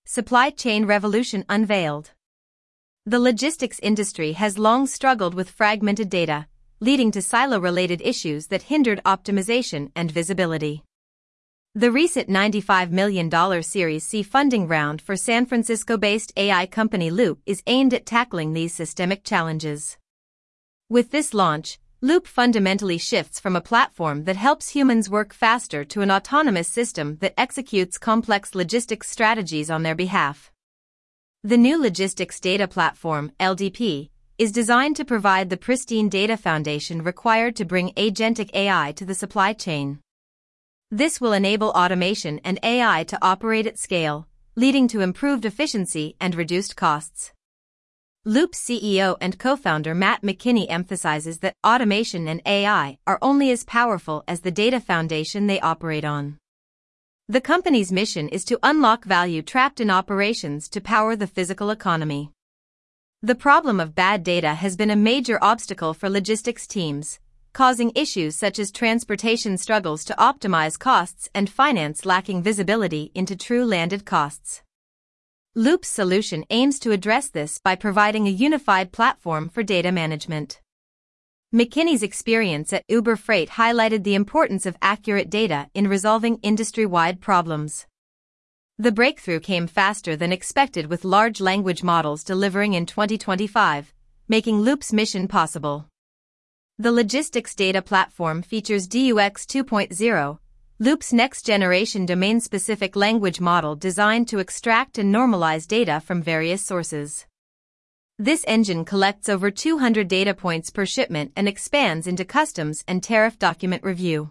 Supply chain revolution unveiled. The logistics industry has long struggled with fragmented data, leading to silo-related issues that hindered optimization and visibility. The recent $95 million Series C funding round for San Francisco-based AI company Loop is aimed at tackling these systemic challenges. With this launch, Loop fundamentally shifts from a platform that helps humans work faster to an autonomous system that executes complex logistics strategies on their behalf. The new Logistics Data Platform, LDP, is designed to provide the pristine data foundation required to bring agentic AI to the supply chain. This will enable automation and AI to operate at scale, leading to improved efficiency and reduced costs. Loop's CEO and co-founder Matt McKinney emphasizes that automation and AI are only as powerful as the data foundation they operate on. The company's mission is to unlock value trapped in operations to power the physical economy. The problem of bad data has been a major obstacle for logistics teams, causing issues such as transportation struggles to optimize costs and finance lacking visibility into true landed costs. Loop's solution aims to address this by providing a unified platform for data management. McKinney's experience at Uber Freight highlighted the importance of accurate data in resolving industry-wide problems. The breakthrough came faster than expected, with large language models delivering in 2025, making Loop's mission possible. The Logistics Data Platform features DUX 2.0, Loop's next-generation domain-specific language model designed to extract and normalize data from various sources. This engine collects over 200 data points per shipment and expands into customs and tariff document review.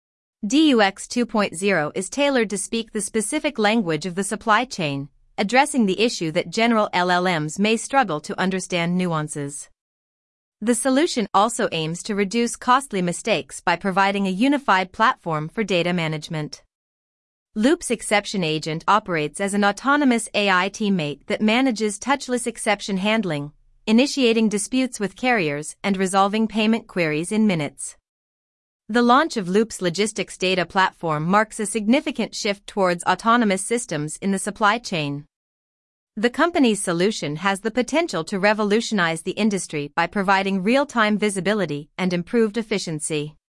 DUX 2.0 is tailored to speak the specific language of the supply chain, addressing the issue that general LLMs may struggle to understand nuances. The solution also aims to reduce costly mistakes by providing a unified platform for data management. Loop's Exception Agent operates as an autonomous AI teammate that manages touchless exception handling, initiating disputes with carriers and resolving payment queries in minutes. The launch of Loop's Logistics Data Platform marks a significant shift towards autonomous systems in the supply chain. The company's solution has the potential to revolutionize the industry by providing real-time visibility and improved efficiency.